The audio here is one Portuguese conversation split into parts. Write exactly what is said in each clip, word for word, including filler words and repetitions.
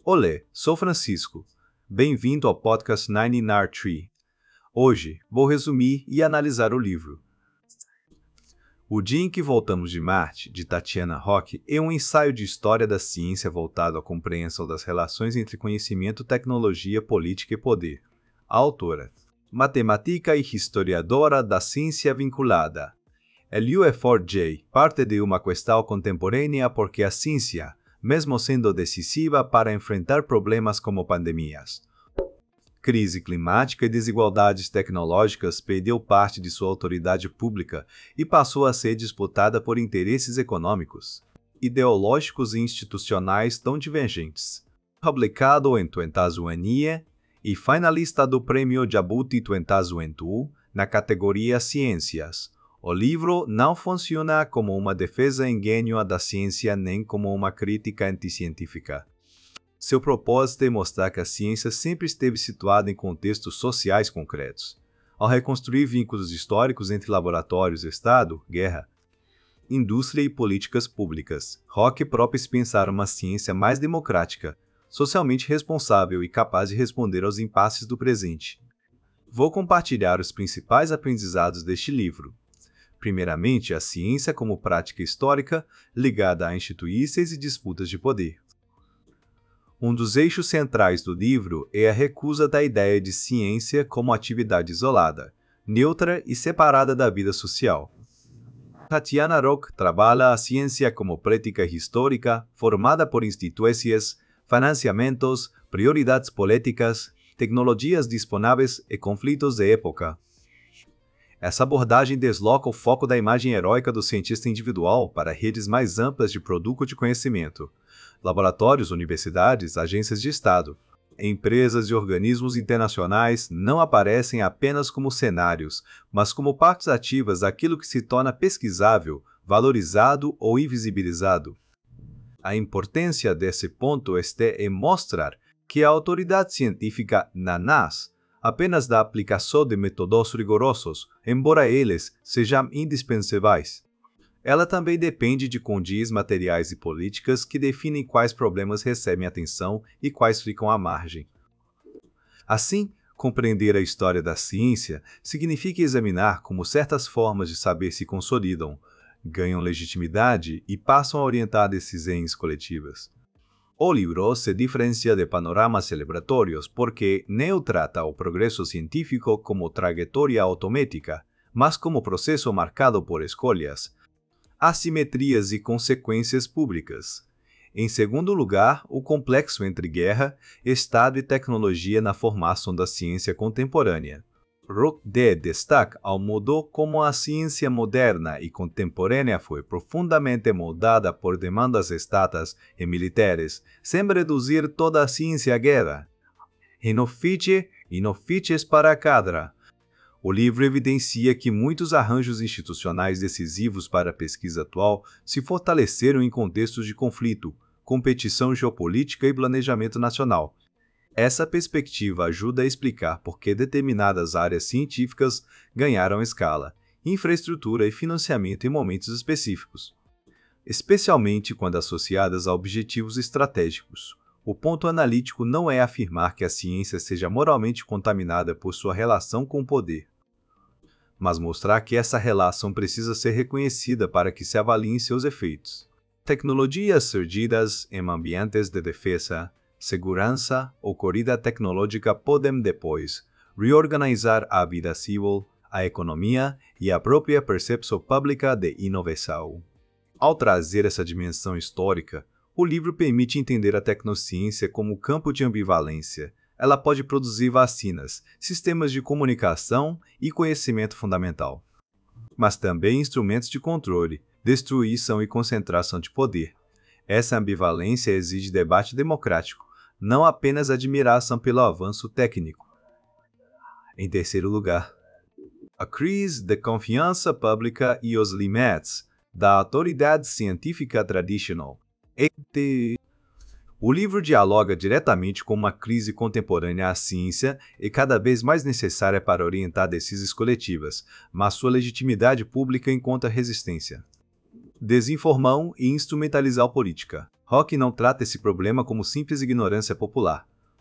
Olê, sou Francisco. Bem-vindo ao podcast noventa e nove Tree. Hoje, vou resumir e analisar o livro O Dia em que Voltamos de Marte, de Tatiana Roque, é um ensaio de história da ciência voltado à compreensão das relações entre conhecimento, tecnologia, política e poder. A autora, matemática e historiadora da ciência vinculada. El U F R J parte de uma questão contemporânea porque a ciência, mesmo sendo decisiva para enfrentar problemas como pandemias, crise climática e desigualdades tecnológicas, perdeu parte de sua autoridade pública e passou a ser disputada por interesses econômicos, ideológicos e institucionais tão divergentes. Publicado em dois mil e um e finalista do Prêmio Jabuti dois mil e vinte e um na categoria Ciências, o livro não funciona como uma defesa ingênua da ciência nem como uma crítica anticientífica. Seu propósito é mostrar que a ciência sempre esteve situada em contextos sociais concretos. Ao reconstruir vínculos históricos entre laboratórios, Estado, guerra, indústria e políticas públicas, Roque propôs pensar uma ciência mais democrática, socialmente responsável e capaz de responder aos impasses do presente. Vou compartilhar os principais aprendizados deste livro. Primeiramente, a ciência como prática histórica ligada a instituições e disputas de poder. Um dos eixos centrais do livro é a recusa da ideia de ciência como atividade isolada, neutra e separada da vida social. Tatiana Roque trabalha a ciência como prática histórica formada por instituições, financiamentos, prioridades políticas, tecnologias disponíveis e conflitos de época. Essa abordagem desloca o foco da imagem heróica do cientista individual para redes mais amplas de produto de conhecimento. Laboratórios, universidades, agências de Estado, empresas e organismos internacionais não aparecem apenas como cenários, mas como partes ativas daquilo que se torna pesquisável, valorizado ou invisibilizado. A importância desse ponto está em mostrar que a autoridade científica não nasce apenas da aplicação de métodos rigorosos, embora eles sejam indispensáveis. Ela também depende de condições materiais e políticas que definem quais problemas recebem atenção e quais ficam à margem. Assim, compreender a história da ciência significa examinar como certas formas de saber se consolidam, ganham legitimidade e passam a orientar decisões coletivas. O livro se diferencia de panoramas celebratórios porque não trata o progresso científico como trajetória automática, mas como processo marcado por escolhas, assimetrias e consequências públicas. Em segundo lugar, o complexo entre guerra, Estado e tecnologia na formação da ciência contemporânea. Roque dá destaque ao modo como a ciência moderna e contemporânea foi profundamente moldada por demandas estatais e militares, sem reduzir toda a ciência à guerra. Inofiche e inofiches para cadra. O livro evidencia que muitos arranjos institucionais decisivos para a pesquisa atual se fortaleceram em contextos de conflito, competição geopolítica e planejamento nacional. Essa perspectiva ajuda a explicar por que determinadas áreas científicas ganharam escala, infraestrutura e financiamento em momentos específicos, especialmente quando associadas a objetivos estratégicos. O ponto analítico não é afirmar que a ciência seja moralmente contaminada por sua relação com o poder, mas mostrar que essa relação precisa ser reconhecida para que se avaliem seus efeitos. Tecnologias surgidas em ambientes de defesa, segurança ou corrida tecnológica podem depois reorganizar a vida civil, a economia e a própria percepção pública de inovação. Ao trazer essa dimensão histórica, o livro permite entender a tecnociência como campo de ambivalência. Ela pode produzir vacinas, sistemas de comunicação e conhecimento fundamental, mas também instrumentos de controle, destruição e concentração de poder. Essa ambivalência exige debate democrático, não apenas admiração pelo avanço técnico. Em terceiro lugar, a crise de confiança pública e os limites da autoridade científica tradicional. O livro dialoga diretamente com uma crise contemporânea à ciência e cada vez mais necessária para orientar decisões coletivas, mas sua legitimidade pública encontra resistência. Desinformão e instrumentalizar a política. Rock não trata esse problema como simples ignorância popular.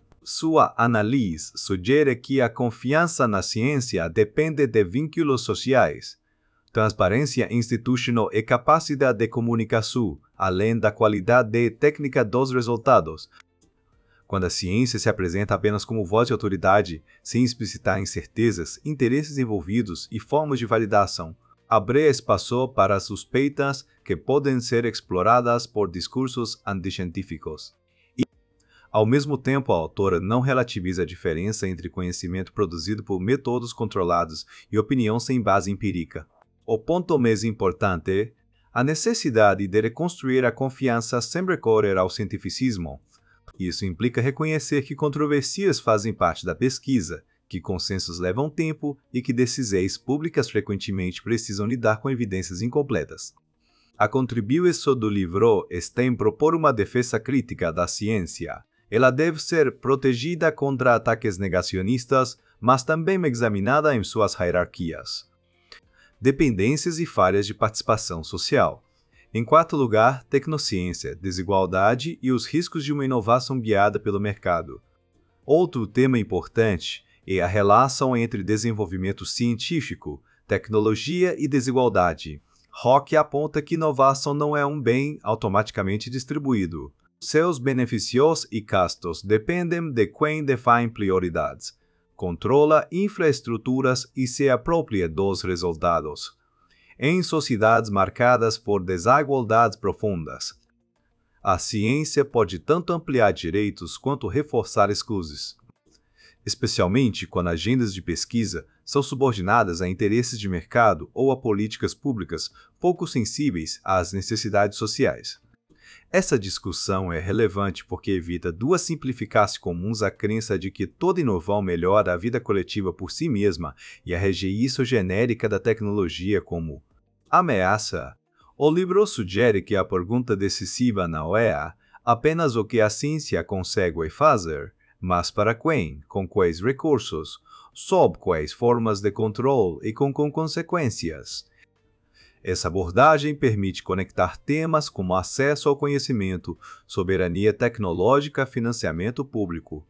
Sua análise sugere que a confiança na ciência depende de vínculos sociais, transparência institucional e capacidade de comunicação, além da qualidade técnica dos resultados. Quando a ciência se apresenta apenas como voz de autoridade, sem explicitar incertezas, interesses envolvidos e formas de validação, abre espaço para suspeitas que podem ser exploradas por discursos anticientíficos. E, ao mesmo tempo, a autora não relativiza a diferença entre conhecimento produzido por métodos controlados e opinião sem base empírica. O ponto mais importante é a necessidade de reconstruir a confiança sem recorrer ao cientificismo. Isso implica reconhecer que controvérsias fazem parte da pesquisa, que consensos levam tempo e que decisões públicas frequentemente precisam lidar com evidências incompletas. A contribuição do livro está em propor uma defesa crítica da ciência. Ela deve ser protegida contra ataques negacionistas, mas também examinada em suas hierarquias, dependências e falhas de participação social. Em quarto lugar, tecnociência, desigualdade e os riscos de uma inovação guiada pelo mercado. Outro tema importante é a relação entre desenvolvimento científico, tecnologia e desigualdade. Rock aponta que inovação não é um bem automaticamente distribuído. Seus benefícios e gastos dependem de quem define prioridades, controla infraestruturas e se apropria dos resultados. Em sociedades marcadas por desigualdades profundas, a ciência pode tanto ampliar direitos quanto reforçar exclusões, especialmente quando agendas de pesquisa são subordinadas a interesses de mercado ou a políticas públicas pouco sensíveis às necessidades sociais. Essa discussão é relevante porque evita duas simplificações comuns à crença de que toda inovação melhora a vida coletiva por si mesma e a rejeição genérica da tecnologia como ameaça. O livro sugere que a pergunta decisiva não é apenas o que a ciência consegue fazer, mas para quem, com quais recursos, sob quais formas de controle e com que consequências. Essa abordagem permite conectar temas como acesso ao conhecimento, soberania tecnológica, financiamento público,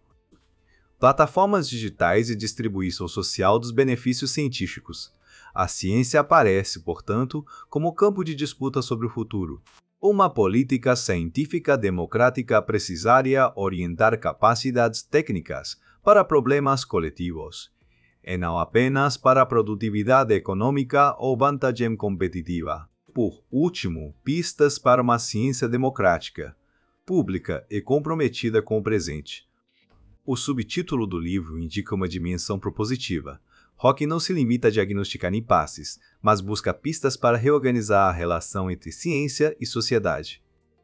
plataformas digitais e distribuição social dos benefícios científicos. A ciência aparece, portanto, como campo de disputa sobre o futuro. Uma política científica democrática precisaria orientar capacidades técnicas para problemas coletivos, e não apenas para a produtividade econômica ou vantagem competitiva. Por último, pistas para uma ciência democrática, pública e comprometida com o presente. O subtítulo do livro indica uma dimensão propositiva. Rock não se limita a diagnosticar impasses, mas busca pistas para reorganizar a relação entre ciência e sociedade.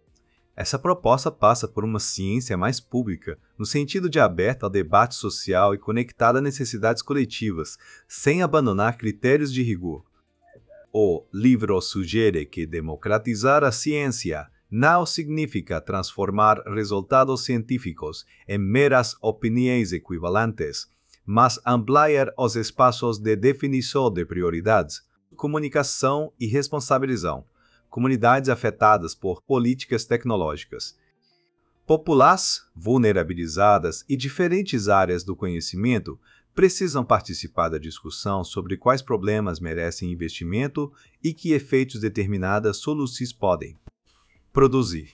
Essa proposta passa por uma ciência mais pública, no sentido de aberta ao debate social e conectada a necessidades coletivas, sem abandonar critérios de rigor. O livro sugere que democratizar a ciência não significa transformar resultados científicos em meras opiniões equivalentes, mas ampliar os espaços de definição de prioridades, comunicação e responsabilização, comunidades afetadas por políticas tecnológicas. Populações vulnerabilizadas e diferentes áreas do conhecimento precisam participar da discussão sobre quais problemas merecem investimento e que efeitos determinadas soluções podem produzir.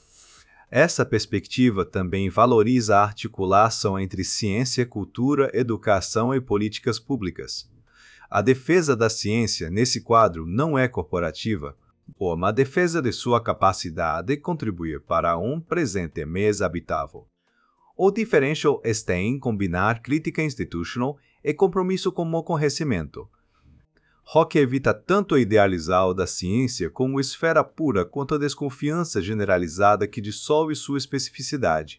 Essa perspectiva também valoriza a articulação entre ciência, cultura, educação e políticas públicas. A defesa da ciência, nesse quadro, não é corporativa, ou uma defesa de sua capacidade de contribuir para um presente mais habitável. O diferencial está em combinar crítica institucional e compromisso com o conhecimento. Rock evita tanto idealizar o da ciência como esfera pura quanto a desconfiança generalizada que dissolve sua especificidade.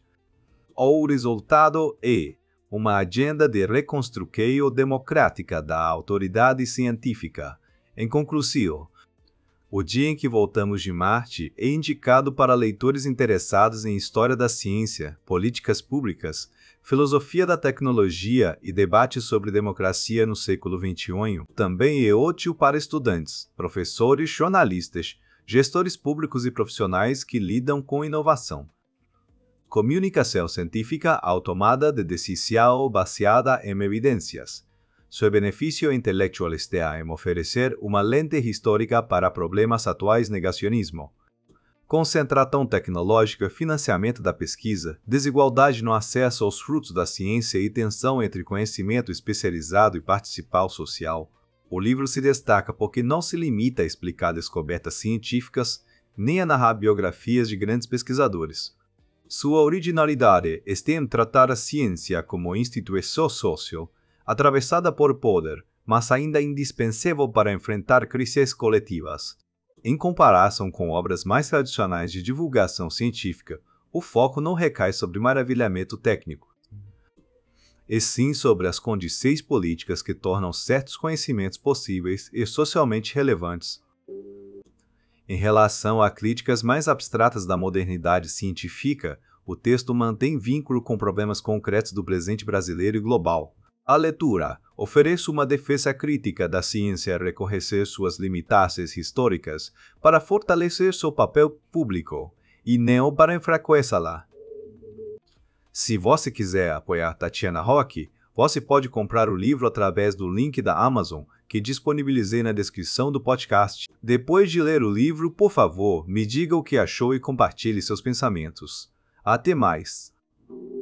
O resultado é uma agenda de reconstrução democrática da autoridade científica. Em conclusão, O Dia em que Voltamos de Marte é indicado para leitores interessados em história da ciência, políticas públicas, filosofia da tecnologia e debates sobre democracia no século vinte e um. Também é útil para estudantes, professores, jornalistas, gestores públicos e profissionais que lidam com inovação. Comunicação científica automada de decisão baseada em evidências. Seu benefício intelectual está em oferecer uma lente histórica para problemas atuais negacionismo. Concentração tecnológica, financiamento da pesquisa, desigualdade no acesso aos frutos da ciência e tensão entre conhecimento especializado e participal social. O livro se destaca porque não se limita a explicar descobertas científicas, nem a narrar biografias de grandes pesquisadores. Sua originalidade está em tratar a ciência como instituição social, atravessada por poder, mas ainda indispensável para enfrentar crises coletivas. Em comparação com obras mais tradicionais de divulgação científica, o foco não recai sobre maravilhamento técnico, e sim sobre as condições políticas que tornam certos conhecimentos possíveis e socialmente relevantes. Em relação a críticas mais abstratas da modernidade científica, o texto mantém vínculo com problemas concretos do presente brasileiro e global. A leitura oferece uma defesa crítica da ciência a reconhecer suas limitações históricas para fortalecer seu papel público, e não para enfraquecê-la. Se você quiser apoiar Tatiana Roque, você pode comprar o livro através do link da Amazon, que disponibilizei na descrição do podcast. Depois de ler o livro, por favor, me diga o que achou e compartilhe seus pensamentos. Até mais!